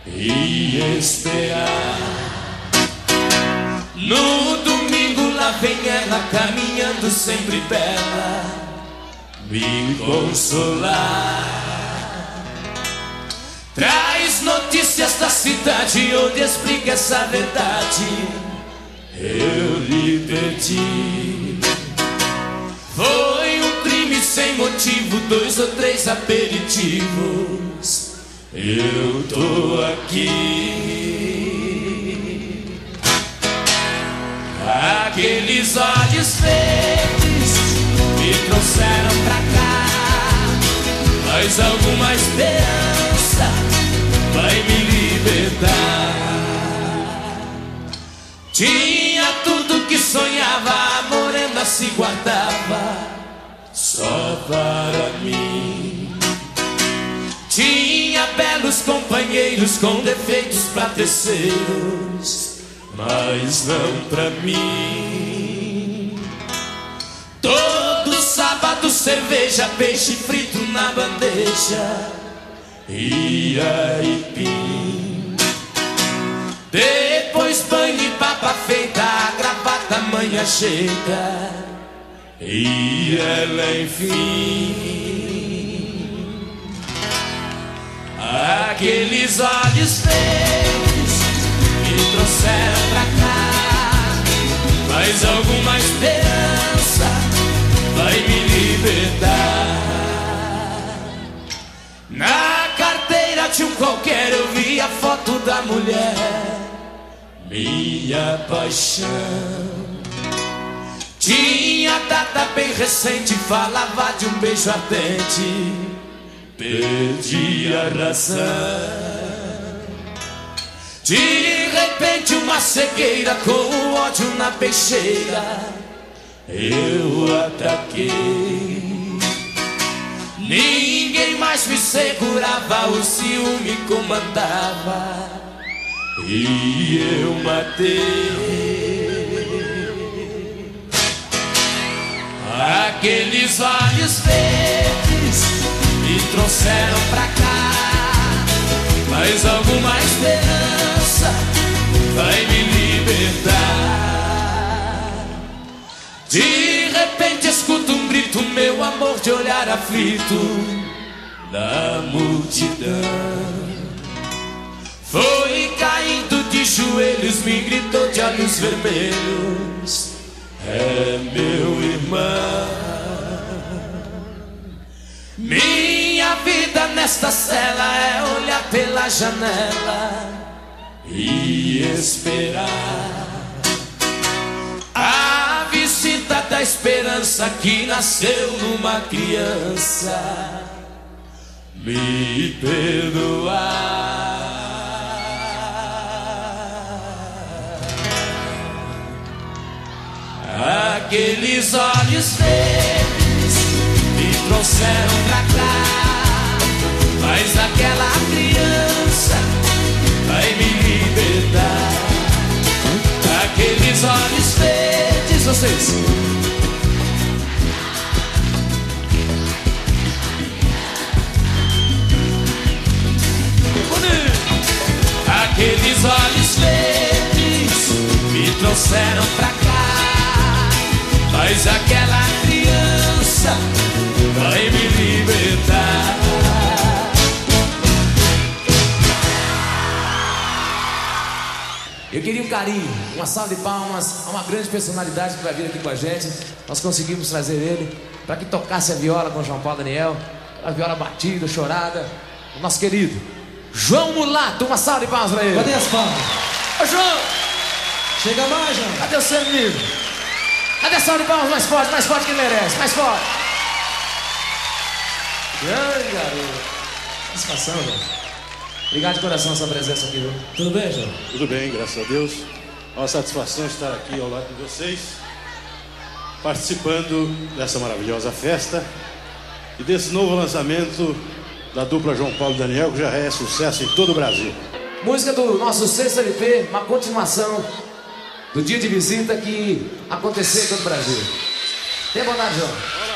e esperar. No domingo lá vem ela caminhando sempre bela, me consolar. Traz notícias da cidade onde explica essa verdade. Eu lhe perdi. Foi um crime sem motivo, 2 ou 3 aperitivos. Eu tô aqui. Aqueles olhos verdes me trouxeram pra cá, mas alguma esperança vai me libertar. Tinha tudo que sonhava, a morena se guardava só para mim. Tinha belos companheiros com defeitos pra terceiros, mas não pra mim. Todo sábado cerveja, peixe frito na bandeja e aipim. Depois banho e papa feita, a gravata manhã chega e ela enfim. Aqueles olhos verdes me trouxeram pra cá, mas alguma esperança vai me libertar. Na carteira de um qualquer eu vi a foto da mulher, minha paixão. Tinha data bem recente, falava de um beijo ardente. Perdi a razão. De repente uma cegueira com o ódio na peixeira eu ataquei. Ninguém mais me segurava, o ciúme comandava e eu matei. Aqueles olhos verdes me trouxeram pra cá, mas alguma esperança vai me libertar. De repente escuto um grito, meu amor, de olhar aflito da multidão. Foi caindo de joelhos, me gritou de olhos vermelhos: é meu irmão. Minha vida nesta cela é olhar pela janela e esperar a visita da esperança que nasceu numa criança me perdoar. Aqueles olhos verdes me trouxeram pra cá, mas aquela criança vai me libertar. Aqueles olhos verdes, vocês. Aqueles olhos verdes me trouxeram pra cá, mas aquela criança vai me libertar. Eu queria um carinho, uma salva de palmas a uma grande personalidade que vai vir aqui com a gente. Nós conseguimos trazer ele para que tocasse a viola com João Paulo Daniel, a viola batida, chorada. O nosso querido João Mulato, uma salva de palmas para ele. Cadê as palmas? Ô João! Chega mais, João. Cadê o seu amigo? Cadê a salva de palmas mais forte que ele merece, mais forte. Grande garoto. Satisfação, velho. Obrigado de coração a sua presença aqui, viu? Tudo bem, João? Tudo bem, graças a Deus. É uma satisfação estar aqui ao lado de vocês, participando dessa maravilhosa festa e desse novo lançamento da dupla João Paulo e Daniel, que já é sucesso em todo o Brasil. Música do nosso sexto LP, uma continuação do dia de visita que aconteceu em todo o Brasil. Tenha bondade, João.